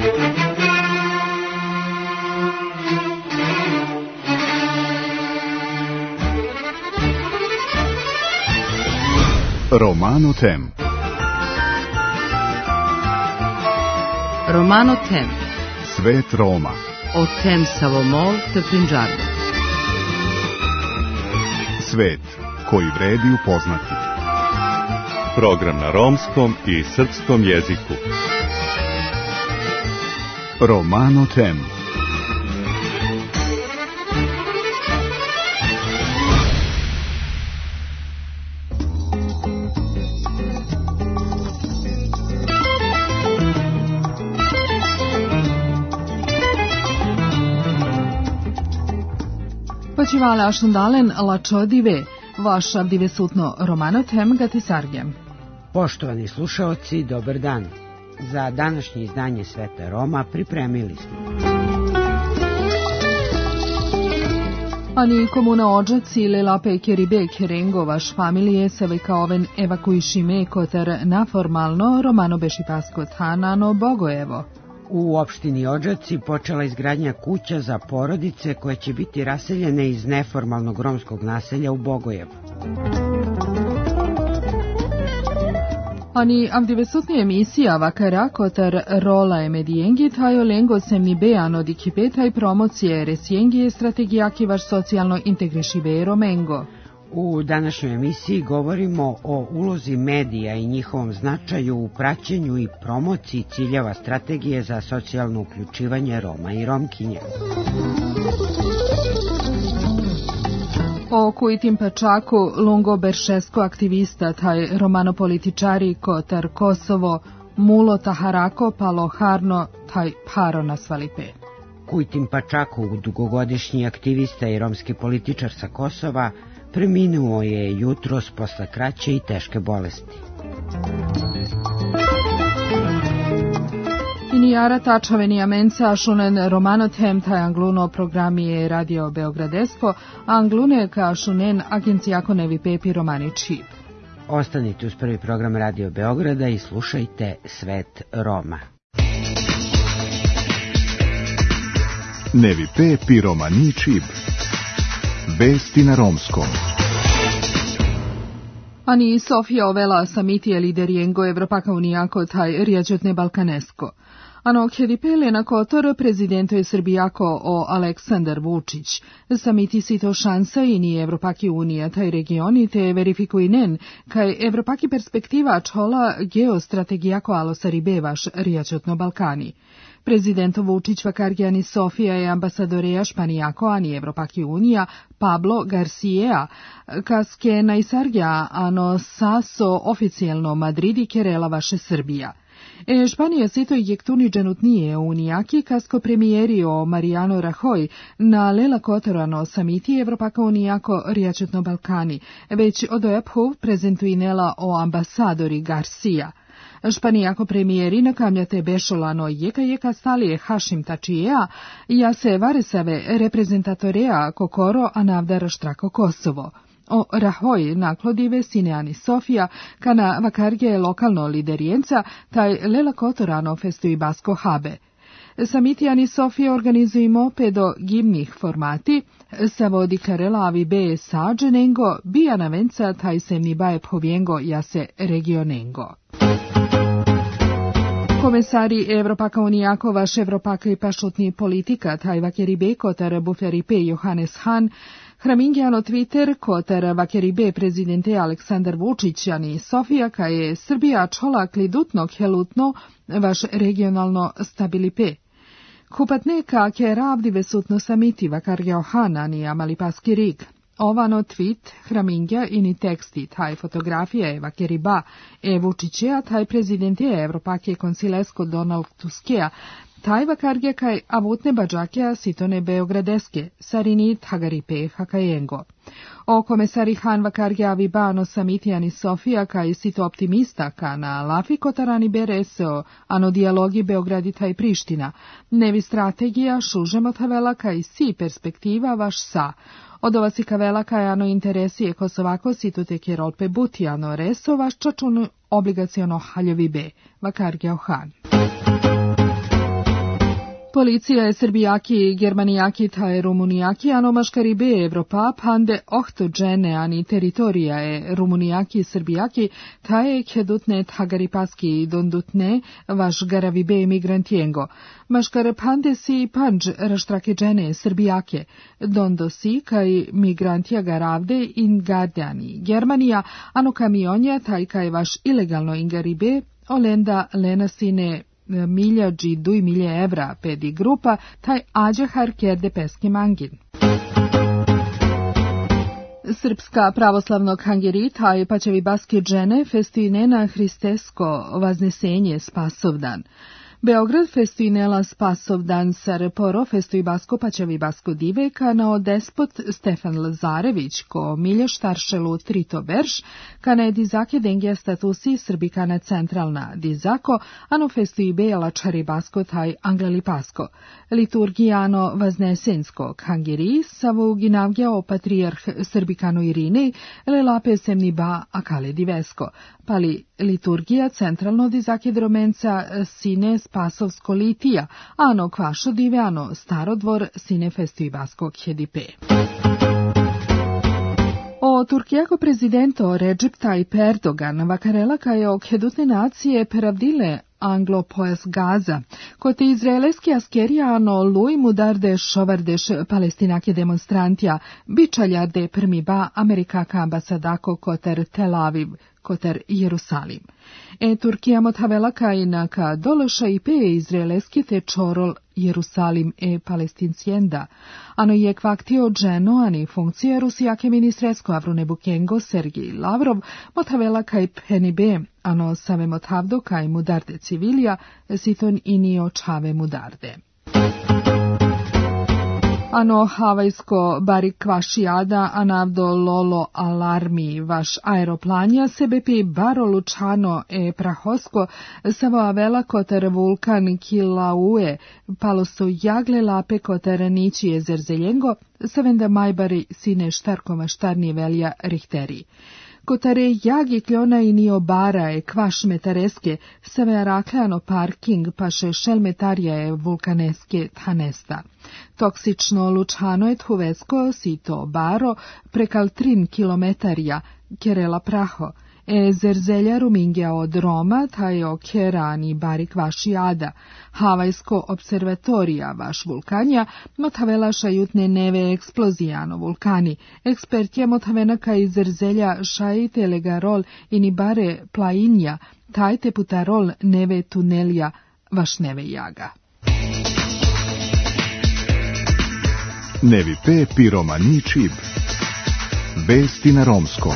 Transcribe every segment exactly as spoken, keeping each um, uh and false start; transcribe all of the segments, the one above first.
Romano Tem. Romano Tem. Svet Roma. O tem Savomol te Punjabi. Svet koji vredi upoznati. Program na romskom i srpskom jeziku. Romano Tem. Počivale ašundalen lačodive, vaš avdive sutno Romano Tem gatisargem. Poštovani slušaoci, dobar dan. Za današnje izdanje Sveta Roma pripremili smo. Ani komuna Odžaci lela pekeribe kerengo vaš familije se vekaoven evakuišime koter naformalno Romano bešipasko tanano Bogojevo. U opštini Odžaci počela izgradnja kuća za porodice koje će biti raseljene iz neformalnog romskog naselja u Bogojevu. Ani avdivesutni emisija vakara kotar rola e medijengi tajo lengo semni beano di kipeta i promocije resjengi strategijaki vaš socijalno integrišive romengo. U današnjoj emisiji govorimo o ulozi medija i njihovom značaju u praćenju i promociji ciljeva strategije za socijalno uključivanje Roma i Romkinja. O kujitim pačaku lungo beršesko aktivista taj romano-političari kotar Kosovo mulo taharako palo harno taj paro nasvalipe. Kujitim pačaku dugogodišnji aktivista i romski političar sa Kosova preminuo je jutros posle kraće i teške bolesti. Inijara tačaveni amenca šunen Romano Tem taj angluno programije Radio Beogradesko, a anglune ka šunen agencijako nevi pepi romani čip. Ostanite uz prvi program Radio Beograda i slušajte Svet Roma. Nevi pepi romani čip. Vesti na romskom. Ani Sofija ovela samitije liderijengo Evropaka unijako taj rijeđotne balkanesko. Ano kjedipele na kotor prezidento je Srbijako o Aleksandar Vučić. Samiti si to šansa i ni Evropaki unija taj regioni te verifikuinen kaj Evropaki perspektiva čola geostrategijako alosaribe vaš rijeđotno Balkani. Prezidento Vučić vakargijani Sofija je ambasadoreja Španijako ani Evropaki unija Pablo Garcia, kaske najsargja ano saso oficijelno Madridi kerela vaše Srbija. E Španija sito jektuni dženutnije unijaki kasko premijerio Mariano Rajoy na lela kotorano samiti Evropaka unijako rijačetno Balkani, već odojaphu prezentuinela o ambasadori Garcia. Španijako premijeri nakamljate bešolano jeka jeka stalije Hašim Tačija, ja se varesave reprezentatorea kokoro a navdara štrako Kosovo. O Rajoy naklodive sineani Sofija, kana vakarge lokalno liderijenca, taj lela kotorano festu i basko habe. Samitijani Sofija organizujemo pedo gimnih formati, savodi karelavi be sađenengo, bija navenca taj se mi baje povjengo ja se regionengo. Komesari Evropaka unijako vaš Evropaka i pašotni politika taj vakeribe kotar buferipe Johannes Hahn, hramingjano Twitter kotar vakeribe prezidente Aleksandar Vučić ani Sofija ka je Srbija čola klidutno helutno vaš regionalno stabilipe. Kupatne ka ke ravdive sutno samiti vakargeo Hanani amalipaski rig. Ovano tweet hramingja ini teksti taj fotografija je vakeriba e Vučićea taj prezidente Evropake konsilesko Donald Tuskea taj vakargja kaj avutne bađakea sitone Beogradeske sarini tagaripe hakajengo. O komesari Han vakargja avibano samitijani Sofija kaj sito optimista ka na lafi kotarani bereseo ano dijalogi Beogradi taj Priština nevi strategija šužemo tavela kaj si perspektiva vaš sa. Od ova si kavela kajano interesije Kosovako situte kerolpe butijano reso vaš čačunu obligaciono haljovi be, vakargeo Han. Policija je Srbijaki, Germanijaki taje Rumunijaki, ano maškaribe Evropa, pande ohto džene ani teritorija je Rumunijaki, Srbijaki, taje kedutne tagaripaski dondutne vaš garavibe emigrantiengo. Maškar pande si panđ raštrake džene Srbijake, dondo si kaj migrantija garavde in gardjani. Germanija, ano kamionja taj kaj vaš ilegalno ingaribe, olenda lenasine miljađi duj milje evra pedi grupa, taj ađahar kerde peski mangin. Srpska pravoslavnog hangeri taj pačevi baske džene festinena hristesko vaznesenje Spasovdan. Beograd festinela Spasovdan sar poro festoj basko pačevi basko dive kanao despot Stefan Lazarević ko milje štaršelu trito verš kana je dizake dengija statusi srbikana centralna dizako ano festoj bejala čari basko taj angleli pasko. Liturgijano vaznesensko hangeri savo ginavgja o patrijarh srbikano Irine lelape semni ba akale divesko. Pali liturgija centralno dizake dromenca sine Spasovsko litija, ano kvašo dive, ano starodvor sine festivaskog hedipe. O Turkijako prezidento Recep Tayyip Erdogan vakarela kaj o kedutne nacije peravdile Anglo-Pojas Gaza, kote izraelski askerijano luj mudarde šovardeš palestinake demonstrantija, bičaljarde prmiba Amerikaka ambasadako koter Tel Aviv, koter Jerusalim. E Turkija motavela kajna ka dološa i pe izraelski te čorol Jerusalim e palestincienda. Ano je kvaktio dženo ani funkcije rusijake ministresko Avrune Bukengo Sergij Lavrov motavela kaj penibe, ano same motavdo kaj mudarde civilija, siton inio čave mudarde. Ano havajsko bari kvašijada anavdo lolo alarmi vaš aeroplanja sebepi baro lučano e prahosko savo avela koter vulkan Kilaue palosto jagle lape koter niči jezer zeljengo savenda majbari sine štarkoma štarnije velja rihteri. Kotare jagi kljona i nio bara e kvaš metareske save rakleano parking paše šelmetarja e vulkaneske thanesta. Toksično lučano je thuvesko sito baro prekal trin kilometarja kerela praho. E zerzelja rumingja od Roma tajo kerani bari kvašijada. Havajsko observatorija vaš vulkanja motavela šajutne neve eksplozijano vulkani. Ekspertja motavena kaj zerzelja šajite legarol ini bare plainja tajte putarol neve tunelja vaš neve jaga. Nevi pe piromani čib. Vesti na romskom.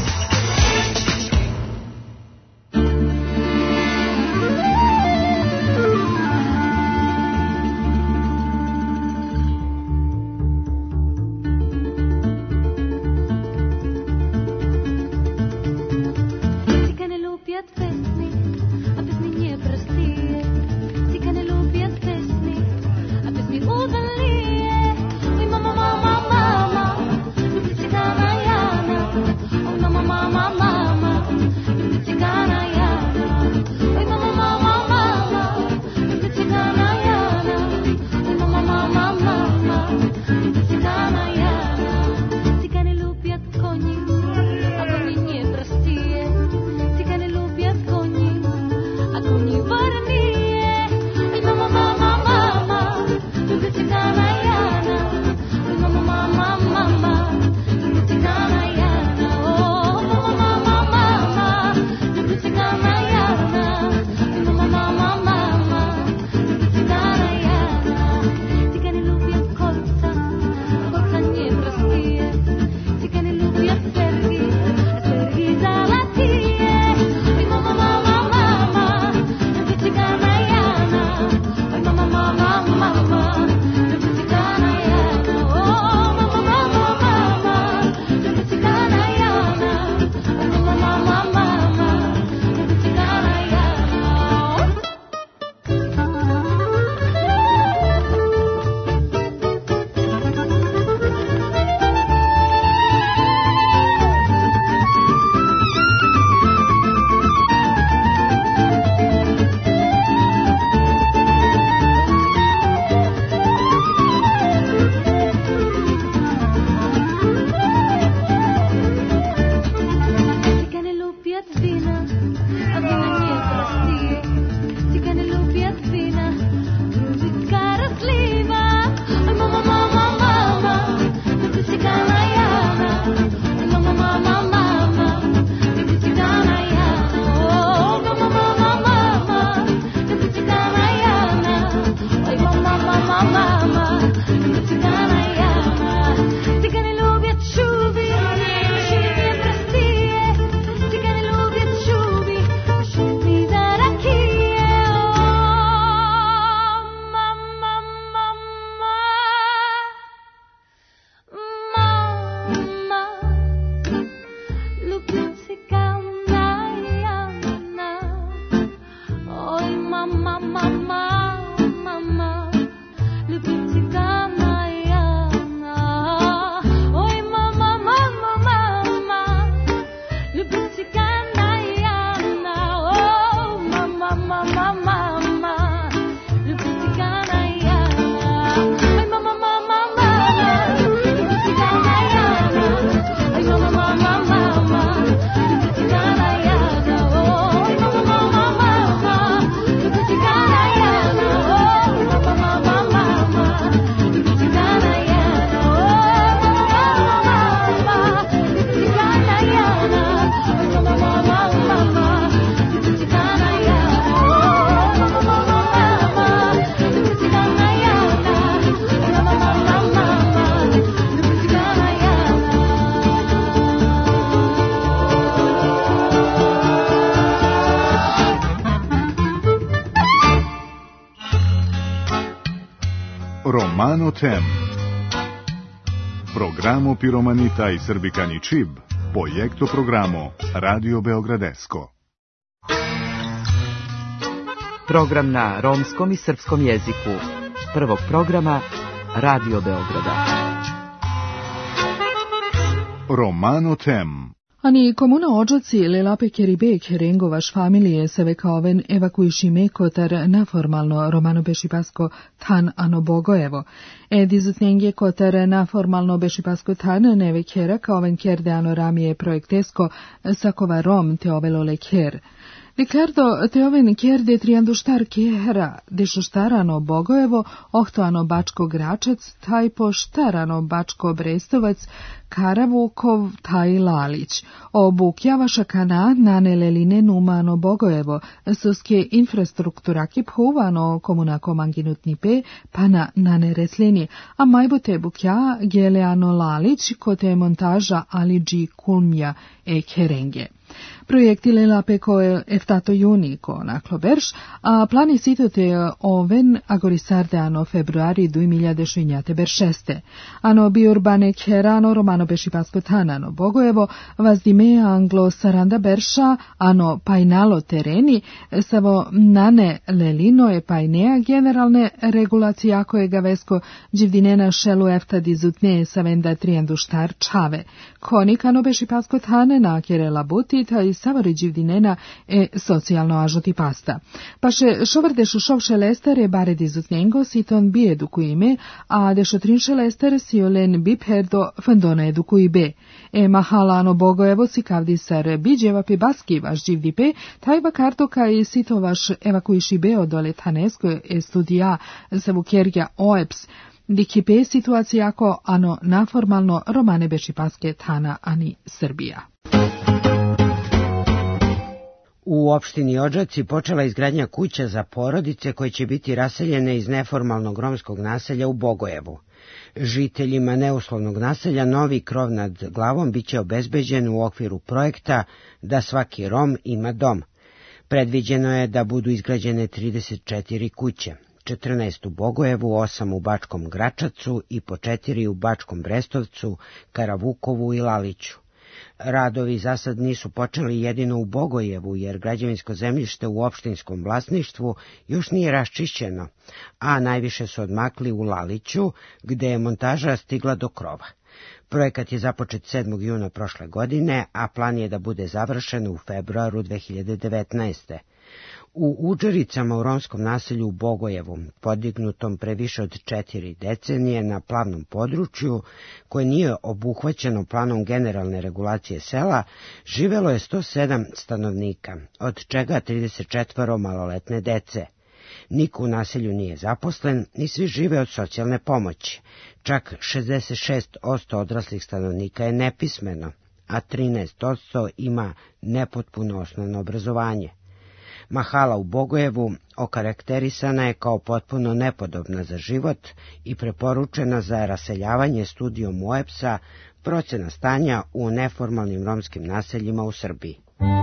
Mama, Romano Tem. Programo Piromanita i Srbikani Čib, projekto programo Radio Beogradesko. Program na romskom i srpskom jeziku. Prvog programa Radio Beograda. Romano Tem. Ani komuna Odžaci Lelape Keribek Rengovaš familije se vekaoven evakuiši mekotar naformalno Romano Bešipasko tan ano Bogojevo. Ed izutnjenje kotar naformalno Bešipasko tan neve kera kaoven kerde ano ramije projektesko sakova Rom te ovelo leker. Ricardo teoven kerde trianduštar kera, dešuštarano Bogojevo, ohtoano Bačko Gračac, taj poštarano Bačko Brestovac, Karavukov, taj Lalić. Obukjavaša kana naneleline numano Bogojevo, soske infrastrukturaki phuvano komunako manginutnipe, pana nanereslini, a majbote bukja geleano Lalić, kote montaža Aliđi Kulmja e Kerenge. Projekti Lelape koje eftato juni ko naklo berš, a plani sitote oven agorisarde ano februari du miljade šinjate beršeste. Ano biurbane kerano Romano Bešipasko tanano Bogojevo, vazdime anglo saranda berša, ano pajnalo tereni, savo nane lelino je pajnea generalne regulacije ako je gavesko dživdinena šelu efta dizutne savenda trianduštar čave. Konikano Bešipasko tane nakjere labuti, taj savari dživdinena e socijalno ažoti pasta. Paše šovrdešo šovše lestere bare dizutnjengo siton bi eduku ime, a dešo trinše lester siolen bi perdo fendona eduku ibe. E mahalano Bogojevo si kavdisar biđeva pi baski vaš dživdipe, taj vakarto kaj sito vaš evakuiši be odole tanesko e studija savukjerja oeps, dikipe situacija ako ano naformalno Romane Bešipaske tana ani Srbija. U opštini Odžaci počela izgradnja kuća za porodice koje će biti raseljene iz neformalnog romskog naselja u Bogojevu. Žiteljima neuslovnog naselja novi krov nad glavom biće obezbeđen u okviru projekta Da svaki Rom ima dom. Predviđeno je da budu izgrađene trideset četiri kuće, četrnaest u Bogojevu, osam u Bačkom Gračacu i po četiri u Bačkom Brestovcu, Karavukovu i Laliću. Radovi za sad nisu počeli jedino u Bogojevu, jer građevinsko zemljište u opštinskom vlasništvu još nije raščišćeno, a najviše su odmakli u Laliću, gde je montaža stigla do krova. Projekat je započet sedmog juna prošle godine, a plan je da bude završen u februaru dve hiljade devetnaeste. U Udžericama u romskom naselju u Bogojevu, podignutom pre više od četiri decenije na plavnom području, koje nije obuhvaćeno planom generalne regulacije sela, živelo je sto sedam stanovnika, od čega trideset četiri maloletne dece. Niko u naselju nije zaposlen, ni svi žive od socijalne pomoći. Čak šezdeset šest posto odraslih stanovnika je nepismeno, a trinaest posto ima nepotpuno osnovno obrazovanje. Mahala u Bogojevu okarakterisana je kao potpuno nepodobna za život i preporučena za raseljavanje studijom oepsa procena stanja u neformalnim romskim naseljima u Srbiji.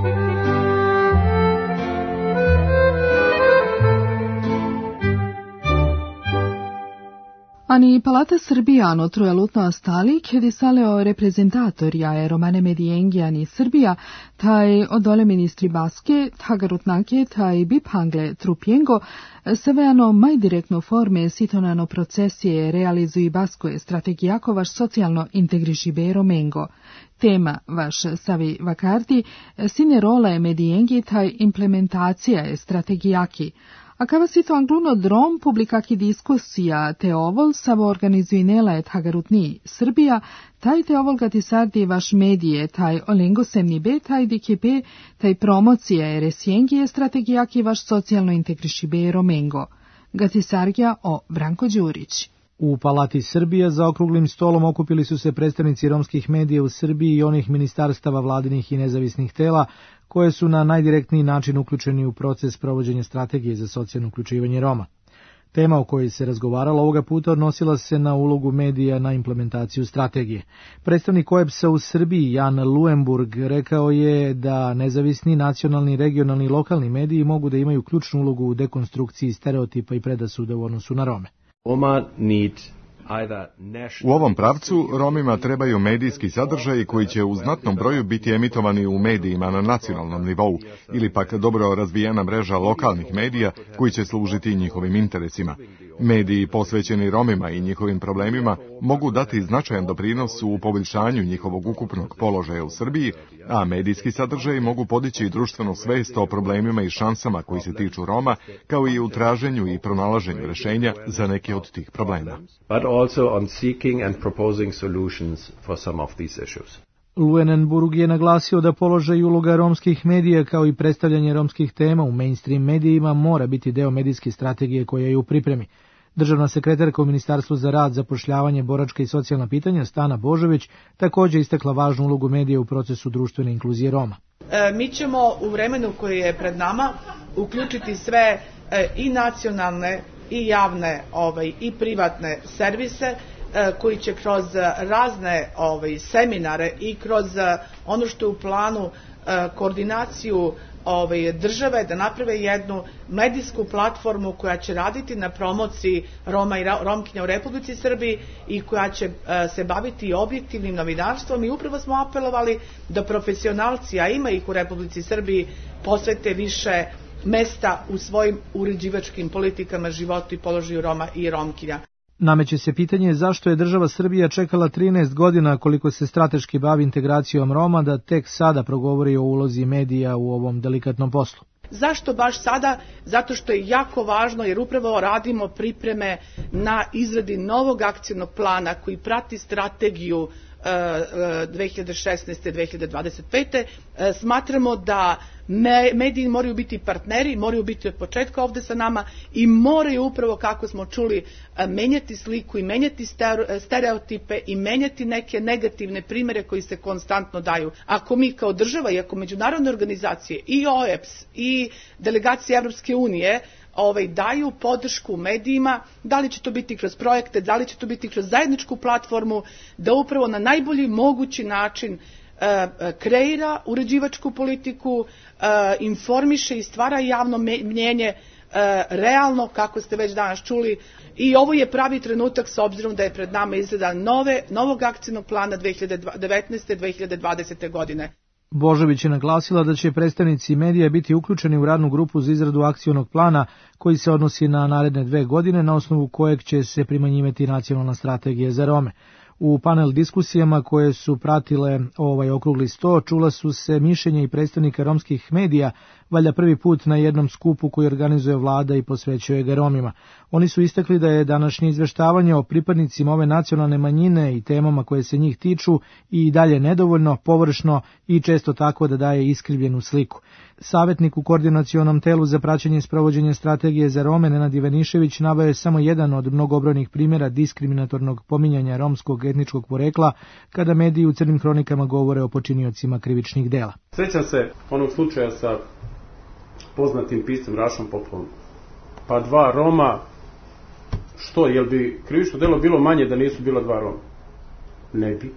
Ani Palata Srbija ano trojalutno astali, kedi saleo reprezentatorja e Romane Medijengi ani Srbija, taj odole ministri Baske, tagarutnake, taj bipangle trupjengo, seveano maj direktno forme sitonano procesije realizuji Baskoje strategijako vaš socijalno integriši be Romengo. Tema vaš savi vakarti, sine rola je Medijengi, taj implementacija je strategijaki. A kava si to angluno drom publikaki diskusija te ovol savo organizuinela je tagarutni Srbija, taj te ovol gati sardi vaš medije, taj olengo semni be, taj dikipe, taj promocija je resjengije strategijaki vaš socijalno integriši be Romengo. Gati sargija o Branko Đurić. U Palati Srbija za okruglim stolom okupili su se predstavnici romskih medija u Srbiji i onih ministarstava vladinih i nezavisnih tela koje su na najdirektniji način uključeni u proces provođenja strategije za socijalno uključivanje Roma. Tema o kojoj se razgovaralo ovoga puta odnosila se na ulogu medija na implementaciju strategije. Predstavnik oepsa u Srbiji, Jan Luemburg, rekao je da nezavisni, nacionalni, regionalni i lokalni mediji mogu da imaju ključnu ulogu u dekonstrukciji stereotipa i predrasuda u odnosu na Rome. Roma need U ovom pravcu Romima trebaju medijski sadržaji koji će u znatnom broju biti emitovani u medijima na nacionalnom nivou ili pak dobro razvijena mreža lokalnih medija koji će služiti njihovim interesima. Mediji posvećeni Romima i njihovim problemima mogu dati značajan doprinos u poboljšanju njihovog ukupnog položaja u Srbiji, a medijski sadržaji mogu podići društvenu svest o problemima i šansama koji se tiču Roma, kao i u traženju i pronalaženju rešenja za neke od tih problema. also on seeking and proposing solutions for some of these issues. Luenenburg je naglasio da položaj i uloga romskih medija kao i predstavljanje romskih tema u mainstream medijima mora biti deo medijske strategije koja je u pripremi. Državna sekretarka u Ministarstvu za rad, zapošljavanje, boračka i socijalna pitanja Stana Božović također istakla važnu ulogu medija u procesu društvene inkluzije Roma. E, mi ćemo u vremenu koje je pred nama uključiti sve e, i nacionalne i javne ovaj, i privatne servise e, koji će kroz razne ovaj, seminare i kroz ono što je u planu e, koordinaciju ovaj, države da naprave jednu medijsku platformu koja će raditi na promociji Roma i Romkinja u Republici Srbiji i koja će e, se baviti objektivnim novinarstvom i upravo smo apelovali da profesionalci, a ima ih u Republici Srbiji, posvete više mesta u svojim uređivačkim politikama, životu i položaju Roma i Romkinja. Nameće se pitanje zašto je država Srbija čekala trinaest godina koliko se strateški bavi integracijom Roma da tek sada progovori o ulozi medija u ovom delikatnom poslu. Zašto baš sada? Zato što je jako važno jer upravo radimo pripreme na izradi novog akcionog plana koji prati strategiju dve hiljade šesnaeste do dve hiljade dvadeset pete. Smatramo da mediji moraju biti partneri, moraju biti od početka ovde sa nama i moraju upravo, kako smo čuli, menjati sliku i menjati stereotipe i menjati neke negativne primere koji se konstantno daju. Ako mi kao država i ako međunarodne organizacije i O E B S i delegacije Evropske unije Ovaj, daju podršku medijima, da li će to biti kroz projekte, da li će to biti kroz zajedničku platformu, da upravo na najbolji mogući način e, kreira uređivačku politiku, e, informiše i stvara javno mnjenje e, realno, kako ste već danas čuli. I ovo je pravi trenutak s obzirom da je pred nama izrada nove, novog akcijnog plana dve hiljade devetnaeste do dve hiljade dvadesete. godine. Božović je naglasila da će predstavnici medija biti uključeni u radnu grupu za izradu akcionog plana koji se odnosi na naredne dve godine na osnovu kojeg će se primenjivati nacionalna strategija za Rome. U panel diskusijama koje su pratile ovaj okrugli sto čula su se mišljenja i predstavnika romskih medija, valjda prvi put na jednom skupu koji organizuje vlada i posvećuje ga Romima. Oni su istakli da je današnje izveštavanje o pripadnicima ove nacionalne manjine i temama koje se njih tiču i dalje nedovoljno, površno i često tako da daje iskrivljenu sliku. Savjetnik u koordinacionom telu za praćenje i sprovođenje strategije za Rome Nenad Ivanišević naveo je samo jedan od mnogobrojnih primjera diskriminatornog pominjanja romskog etničkog porekla kada mediji u crnim hronikama govore o počiniocima krivičnih dela. Sjećam se onog slučaja sa poznatim piscem Rašom Popovom. Pa dva Roma, što, jel bi krivično delo bilo manje da nisu bila dva Roma? Ne bi.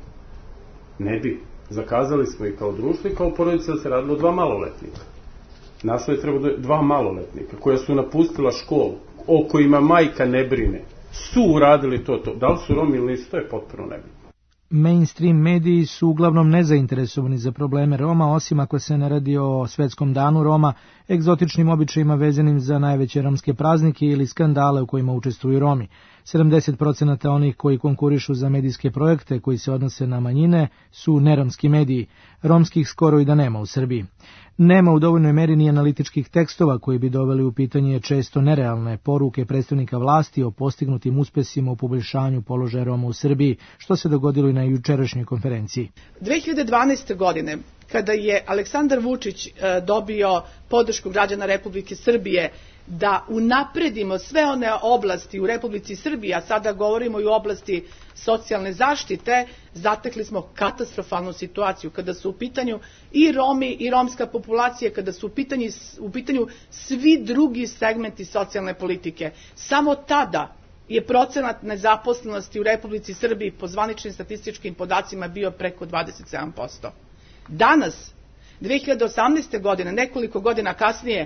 Ne bi. Zakazali smo i kao društvo i kao porodica da se radilo dva maloletnika. Našlo je trebalo dva maloletnika koja su napustila školu, o kojima majka ne brine. Su uradili to, to. Da li su Romi ili nisu, to je potpuno nebitno. Mainstream mediji su uglavnom nezainteresovani za probleme Roma, osim ako se ne radi o svetskom danu Roma, egzotičnim običajima vezanim za najveće romske praznike ili skandale u kojima učestvuju Romi. sedamdeset posto onih koji konkurišu za medijske projekte koji se odnose na manjine su neromski mediji, romskih skoro i da nema u Srbiji. Nema u dovoljnoj meri ni analitičkih tekstova koji bi doveli u pitanje često nerealne poruke predstavnika vlasti o postignutim uspesima u poboljšanju položaja Roma u Srbiji, što se dogodilo i na jučerašnjoj konferenciji. dve hiljade dvanaeste. godine, kada je Aleksandar Vučić dobio podršku građana Republike Srbije da unapredimo sve one oblasti u Republici Srbiji, a sada govorimo i o oblasti socijalne zaštite, zatekli smo katastrofalnu situaciju kada su u pitanju i Romi i romska populacija, kada su u pitanju, u pitanju svi drugi segmenti socijalne politike. Samo tada je procenat nezaposlenosti u Republici Srbiji po zvaničnim statističkim podacima bio preko dvadeset sedam posto. Danas, dve hiljade osamnaeste. godine, nekoliko godina kasnije,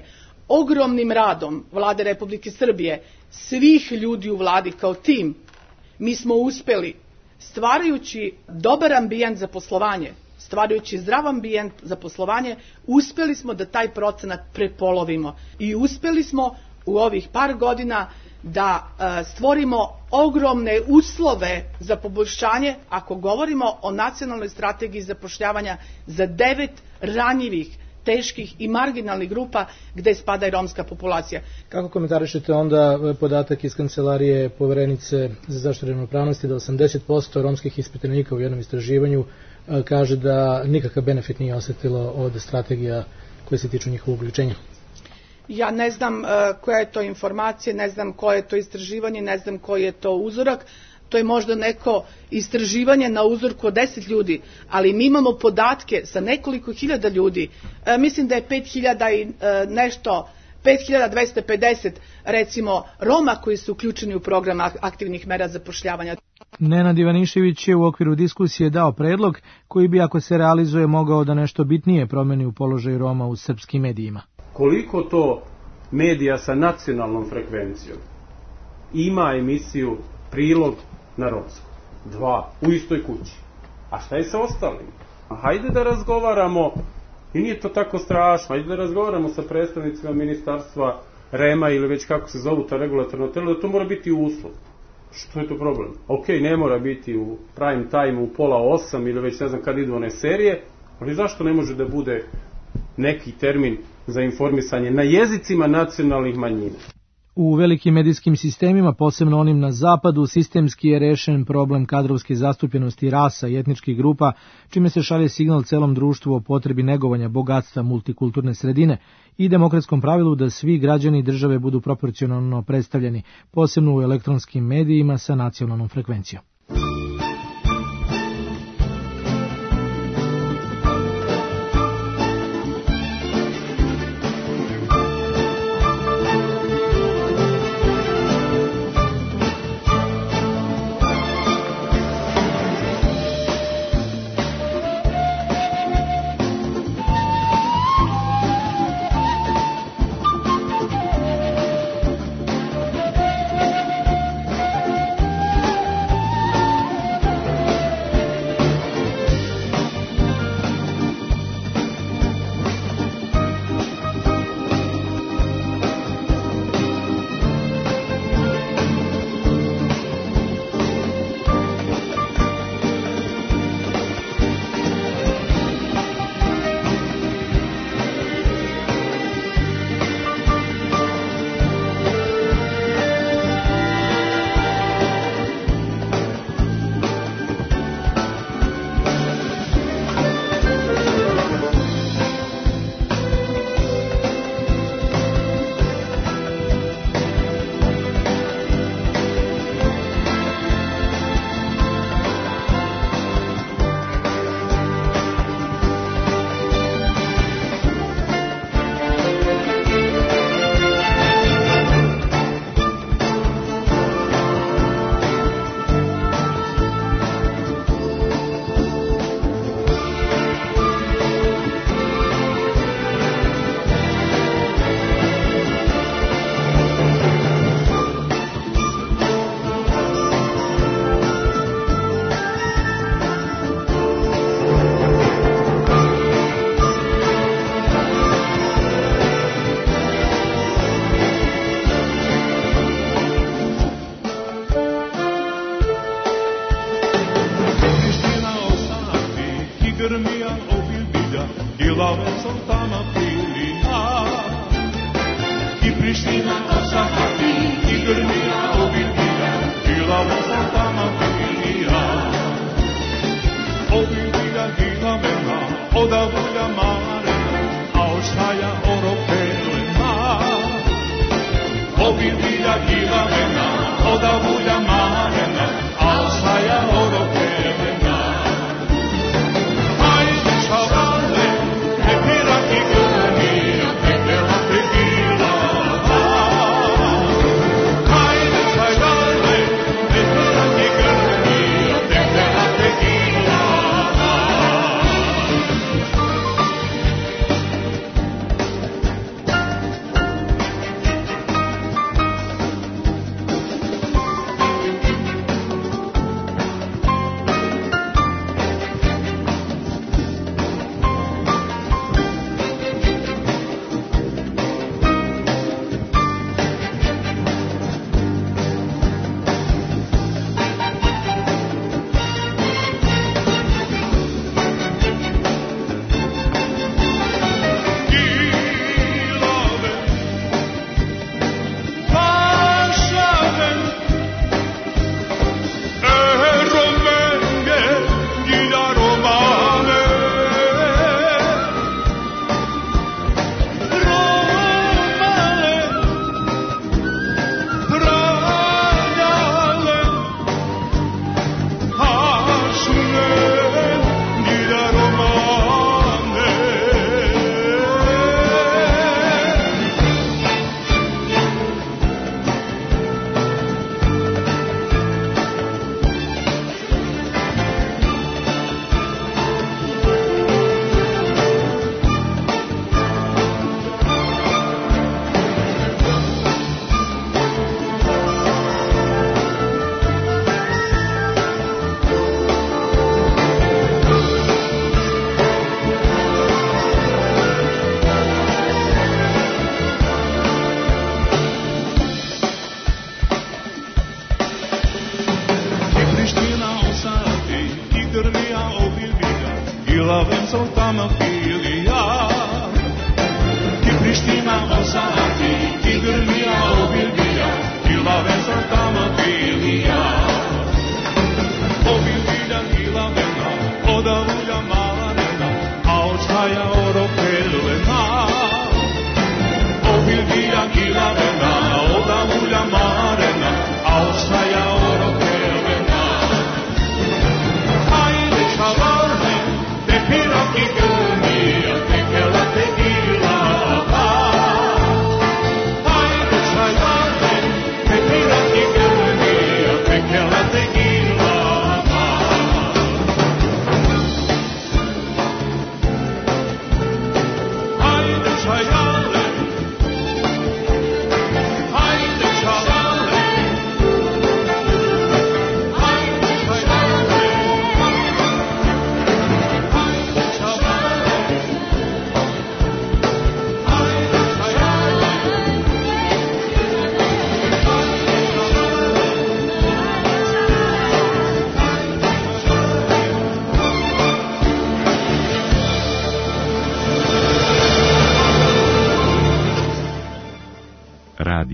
ogromnim radom Vlade Republike Srbije, svih ljudi u vladi kao tim, mi smo uspeli, stvarajući dobar ambijent za poslovanje, stvarajući zdrav ambijent za poslovanje, uspeli smo da taj procenat prepolovimo i uspeli smo u ovih par godina da e, stvorimo ogromne uslove za poboljšanje, ako govorimo o nacionalnoj strategiji zapošljavanja za devet ranjivih, teških i marginalnih grupa gde spada i romska populacija. Kako komentarišete onda podatak iz Kancelarije Poverenice za zaštitu ravnopravnosti da osamdeset posto romskih ispitanika u jednom istraživanju kaže da nikakav benefit nije osetilo od strategija koje se tiču njihovog uključenja? Ja ne znam uh, koja je to informacija, ne znam koje je to istraživanje, ne znam koji je to uzorak. To je možda neko istraživanje na uzorku od deset ljudi, ali mi imamo podatke sa nekoliko hiljada ljudi. E, mislim da je pet hiljada i e, nešto, pet hiljada dvesta pedeset recimo Roma koji su uključeni u program aktivnih mera zapošljavanja. Nenad Ivanišević je u okviru diskusije dao predlog koji bi, ako se realizuje, mogao da nešto bitnije promeni u položaju Roma u srpskim medijima. Koliko to medija sa nacionalnom frekvencijom ima emisiju Prilog na romskom? Dva, u istoj kući. A šta je sa ostalim? Hajde da razgovaramo, i nije to tako strašno, hajde da razgovaramo sa predstavnicima ministarstva REM-a ili već kako se zovu ta regulatorno telo, da to mora biti uslov. Što je to problem? Ok, ne mora biti u prime time u pola osam ili već ne znam kad idu one serije, ali zašto ne može da bude neki termin za informisanje na jezicima nacionalnih manjina? U velikim medijskim sistemima, posebno onim na zapadu, sistemski je rešen problem kadrovske zastupljenosti rasa i etničkih grupa, čime se šalje signal celom društvu o potrebi negovanja bogatstva multikulturne sredine i demokratskom pravilu da svi građani države budu proporcionalno predstavljeni, posebno u elektronskim medijima sa nacionalnom frekvencijom.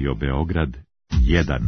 Radio Beograd jedan.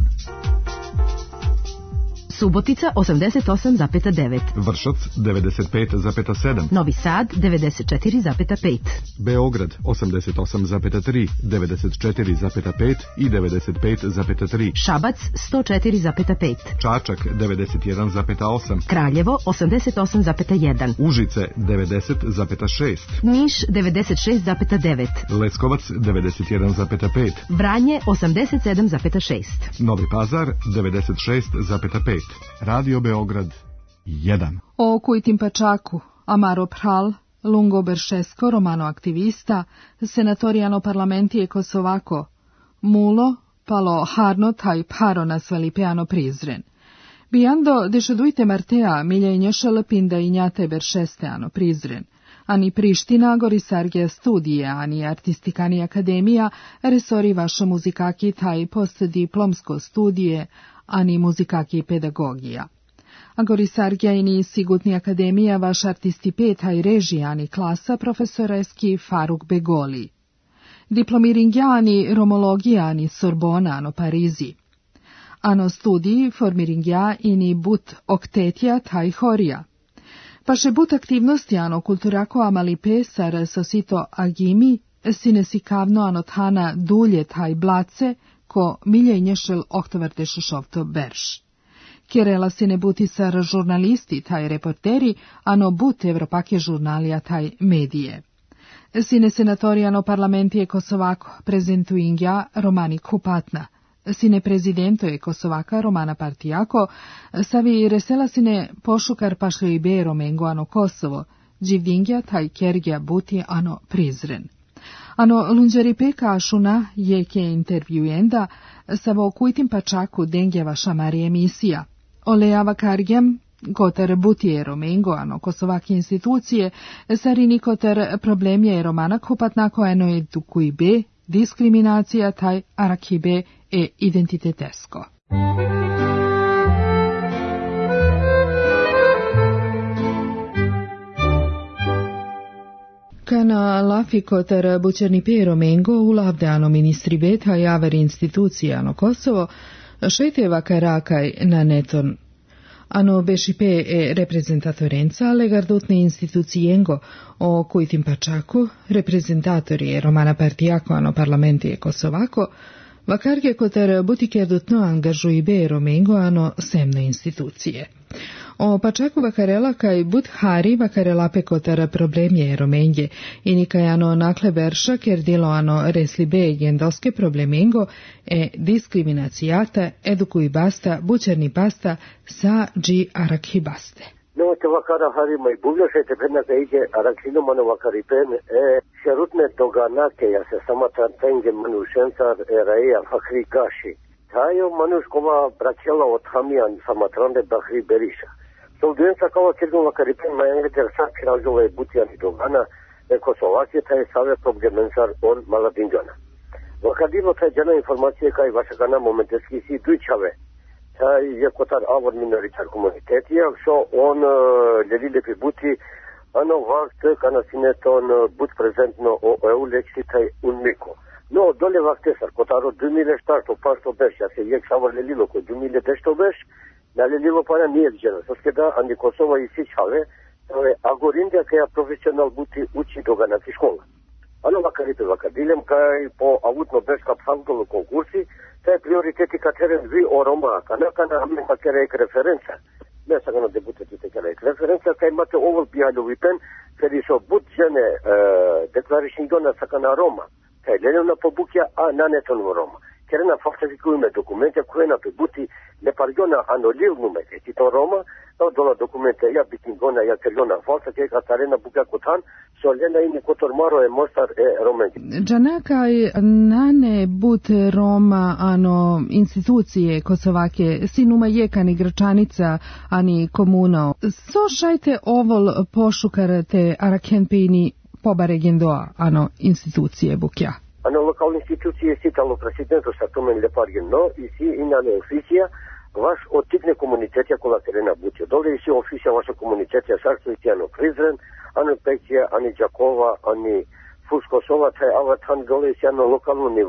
Subotica osamdeset osam zarez devet. Vršac devedeset pet zarez sedam. Novi Sad devedeset četiri zarez pet. Beograd osamdeset osam zarez tri, devedeset četiri zarez pet i devedeset pet zarez tri. Šabac sto četiri zarez pet. Čačak devedeset jedan zarez osam. Kraljevo osamdeset osam zarez jedan. Užice devedeset zarez šest. Niš devedeset šest zarez devet. Leskovac devedeset jedan zarez pet. Vranje osamdeset sedam zarez šest. Novi Pazar devedeset šest zarez pet. Radio Beograd jedan. O Kujtimpačaku, Amaro Pral, Lungo Beršesko, romano aktivista, senatoriano parlamentije Kosovako, Mulo, Palo Harno, taj paro na svalipeano Prizren. Bijando dešedujte Martea, miljenješal pinda i njate Beršesteano Prizren. Ani Priština, Gorisargija studije, ani artistikani akademija, resori vaša muzikaki taj postdiplomsko studije, ani muzikaki pedagogija. A Gorisargija ini sigutni akademija vaš artistipeta i režija, ani klasa profesoreski Faruk Begoli. Diplomiringjani romologija, ani Sorbona, ano Parizi. Ano studiji formiringja ini but oktetja taj horija. Paše but aktivnosti ano kulturako amali pesar sosito agimi, sinesikavno anotana dulje taj blace, ko miljenješel oktovardešošovto berš. Kerela sine butisar žurnalisti taj reporteri, ano but Evropake žurnalija taj medije. Sine senatoriano parlamentije Kosovako prezentuingja Romani Kupatna. Sine prezidento je Kosovaka Romana Partijako, savi resela sine pošukar pašlo i be Romengo ano Kosovo, dživdingja taj kergja buti ano Prizren. Ano lunđari peka ašuna jeke intervjuenda savo Kujtimpačaku dengjeva šamari emisija. Olejava kargjem kotar butije Romengo ano Kosovaki institucije, sarini kotar problemje Romana Kupatna koeno edukuj be, diskriminacija taj arakibe e identitetesko. Kana lafikotar bučerni pe Romengo ulavdeano ministri beta javer institucijano Kosovo, šeteva karakaj na neton. Ano bešipe e reprezentatorenca legardutne institucijengo o Kujtimpačaku, reprezentatori Romana Partijako ano parlamentije Kosovako, vakarge kotar butikerdutno angažuji be Romengo ano semne institucije. O Pačaku vakarela kaj but hari vakarelape kotar problemje Romenje i nikajano nakle verša ker dilo ano resli be gendoske problemengo e diskriminacijata edukuj basta bučerni basta sa dži arakhi baste. No te vakara hari mai buvljošete predna ka ide arakhino mano vakaripen e šerutne doganake ja se samatran tenge manušencar e raja fakri kaši. Tajo manuškova braćela od hamijan samatrande bahri berisha. Soldujenca kao kirgun vakaripen majengeter sak razove butijani dogana e Kosovakije taj savjet problemensar on maladinjana. Vakadilo taj jana informacije kaj vašagana momenteski si dujčave. Taj je kotar avor minoritar komunitetija, što on ljelile pri buti ano vakt kana sineton but prezentno o eu leksi taj unmiko. No, dole vakte sar kotaro du mile štarto pašto beš, ja se jek savor ljelilo ko du mile dešto beš, na ljelilo pana nije vđena. Soskeda andi Kosova i sičave, agorindja kaja profesional buti uči doganati škola. Ano vakarite vakadilem kaj po avutno beš ka psankolo konkursi, taj prioriteti kateren vi o Roma, kana kana amen kakerek referenca. Ne sa gana debuteti tekerek referenca, kaj imate ovol bijalo vipen, kad iso but žene deklarišni dona sa kana Roma, kaj ljenjena pobukja, a na neton Roma. Kerena falsifikujeme dokumente koje na buti ne parjona anolil nume, eti to Roma, no dola dokumente ja bitin gona ja kerjona falsa, kaj katarena bukja kutan, so ljena ini kotor maro e mostar e Romenji. Džanakaj nane but Roma ano institucije Kosovake, sinuma jekani Gračanica ani komuno. So šajte ovol pošukar te arakenpini pobare gendoa ano institucije bukja. Ano lokalne institucije sitalo presidento sa tomen lepargen no i si inane oficija vaš otikne komunitetja kola terena butio. Dole i si oficija vaša komunitetja sarcu i tijano Prizren, ano Pekcija, ani Đakova, ani Fuskosova, taj avatan dole i si ano lokalno nivo.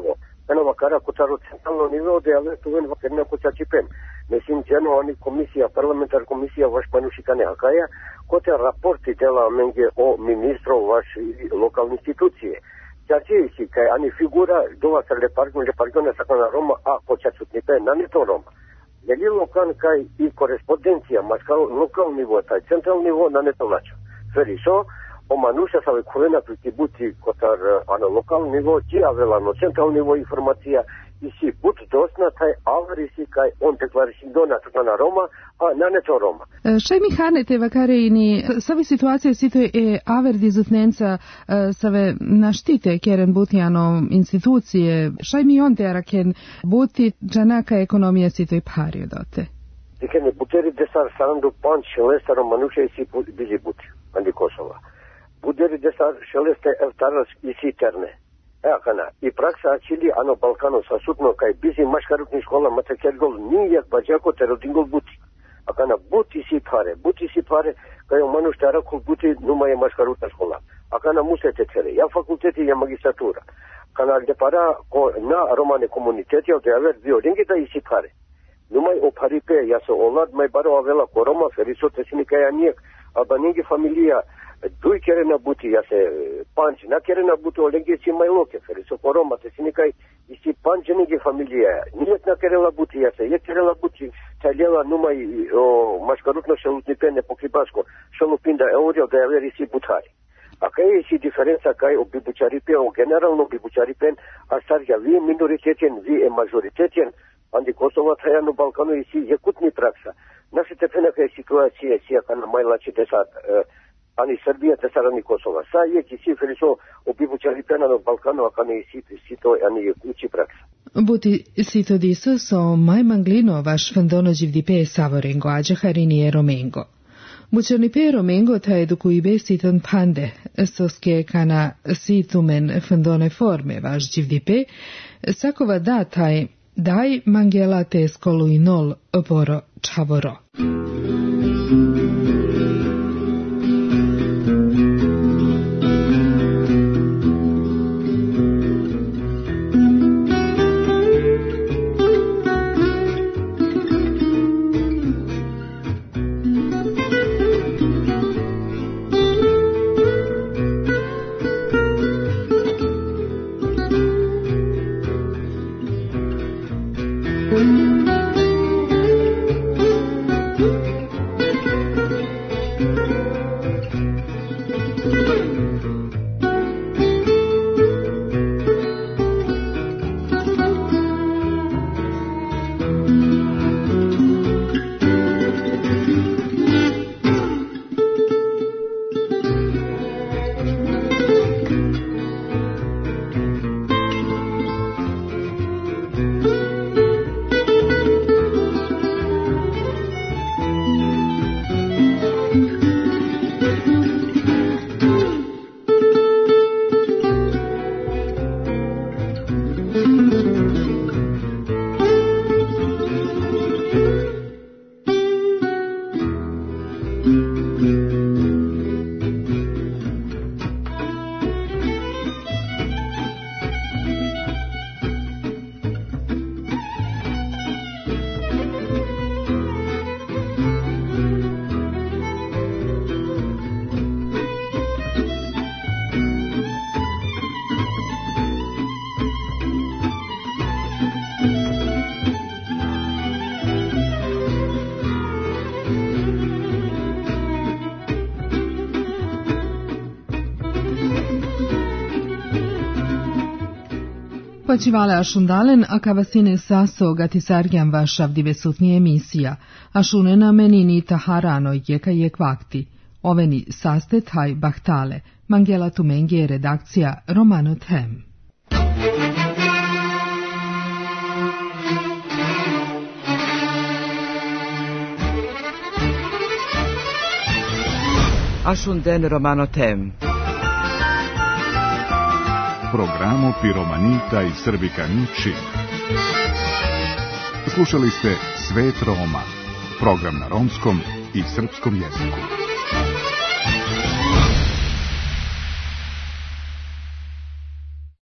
eno vakara kutaro centralno nivo de ale tuven vakerna kuchachipen. Mesin jeno ani komisija, parlamentar komisija vaš panušikane hakaja, kote raporti tela menge o ministro vaš lokalne institucije. Čačejići kaj ani figura dova sa lepargon, lepargona sakana Roma, a kočačutnipe na ne to Roma. Jeli lokan kaj i korespondencija, maskal lokal nivo, taj central nivo na ne to načo. Feriso, o manuša sa vekulena pritibuti kotar ano lokal nivo, ti avela no central nivo informacija, i si but dosna taj avarisi kaj on deklarisi dona sakana Roma, a na ne to Roma. Šaj mi hanete vakareini, savi situacija sito e aver dizutnenca save naštite keren butiano institucije, šaj mi on teraken buti džanaka ekonomija sito i pario dote. Dikene buteri desar sarandu panč šelestaro manuše i si bizi buti, andi Kosova. Buderi desar šeleste evtaras i si terne. Evo kana, i praksa čili ano Balkano sa sutno kaj bizi maškarutni škola matekergol nijak bađako terodingol buti. A kana buti si pare, buti si pare, kaj o manuš terakul buti numa je maškarutna škola. A kana musete tere, ja fakulteti, ja magistratura. Kana de para ko na romane komuniteti, od aver bio ringita i si pare. Numai o paripe, ja se olad mai baro avela ko Roma, feriso tesini kaj anijek, aba ningi familija, dui kerena buti, ja se panci, na kerena buti o lengi si mai loke, feriso ko Roma, tesini kaj i si panci ningi familija, nijet na kerela buti, ja se je kerela buti, taljela numai o maškarutno šelutnipene pokribaško, šelupinda eurio da averi si butari. A kaj je si diferenca kaj o bibučaripe, o generalno bibučaripen, a sarja vi minoritetjen, vi e majoriteten, andi Kosova trajano Balkanu i si jekutni praksa. Naše tepena kaj situacije si kana majlači desat, ani Srbija tesar ani Kosova. Sa je ki si feriso o bibučaripena no Balkanu, a kana i si, si to ani jekući praksa. Buti sito diso so mai manglino vaš fandono givdipe savorengo ađa harini e romengo. Bučernipe romengo ta edukuibe sitan pande, soske kana situmen fandone forme vaš givdipe, sakova da taj daj mangela te skolu i nol poro čavoro. Počivale ašundalen, a kavasine saso gatisarjan vašav divesutni emisija, ašunena menini taharano jeka je kvakti. Oveni saste taj bahtale, mangela tumengi je redakcija Romano Tem. Ašunden Romano Tem. Programu Piromanita i Srbika Niči. Slušali ste Svet Roma, program na romskom i srpskom jeziku.